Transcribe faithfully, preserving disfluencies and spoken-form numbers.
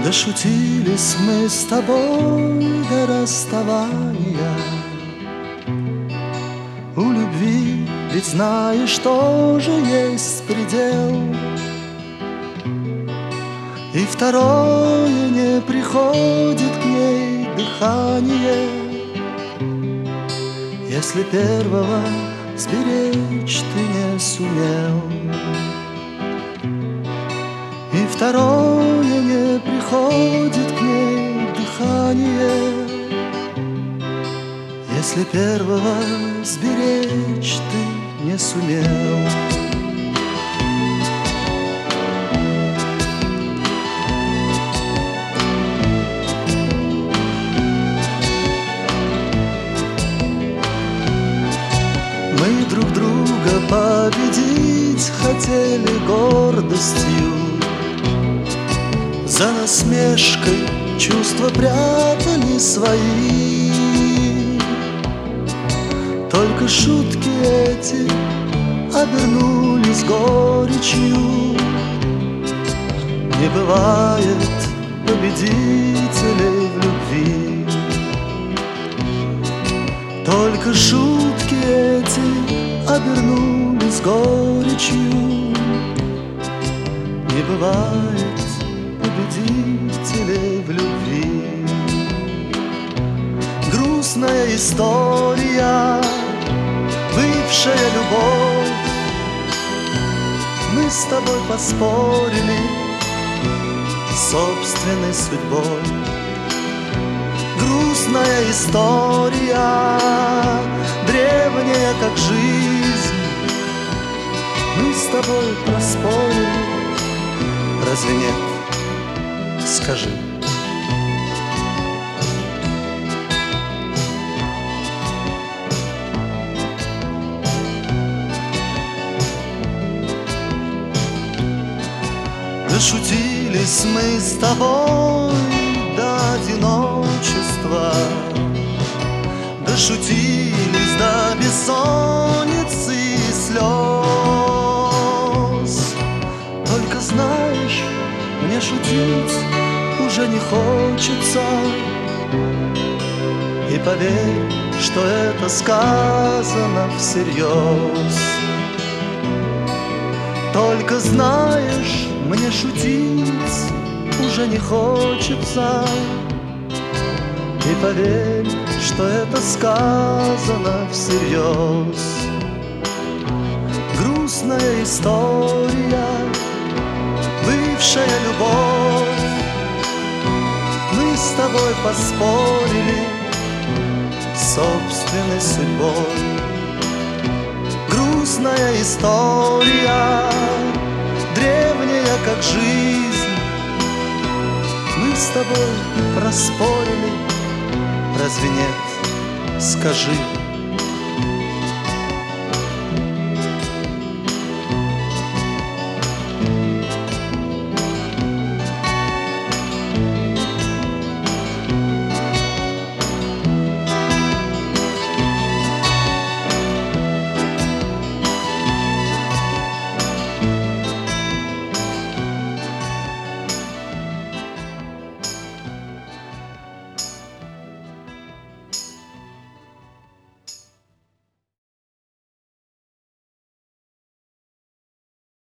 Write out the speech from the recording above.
Дошутились мы с тобой до расставания. У любви ведь знаешь, тоже есть предел. И второе не приходит к ней дыхание, если первого сберечь ты не сумел. И второе не приходит к ней дыхание, если первого сберечь ты не сумел. Мы друг друга победить хотели гордостью, за насмешкой чувства прятали свои. Только шутки эти обернулись горечью. Не бывает победителей в любви. Только шутки эти обернулись горечью. Не бывает победителей в любви. Грустная история, бывшая любовь. Мы с тобой поспорили с собственной судьбой. Грустная история, древняя как жизнь. Мы с тобой проспорили, разве нет? Скажи. Дошутились мы с тобой до одиночества, дошутились до бессонницы и слез. Только знаешь, мне шутить уже не хочется. И поверь, что это сказано всерьез. Только знаешь, мне шутить уже не хочется. И поверь, что это сказано всерьез. Грустная история, бывшая любовь. Мы с тобой поспорили с собственной судьбой. Грустная история, древняя как жизнь. Мы с тобой проспорили, разве нет? Скажи.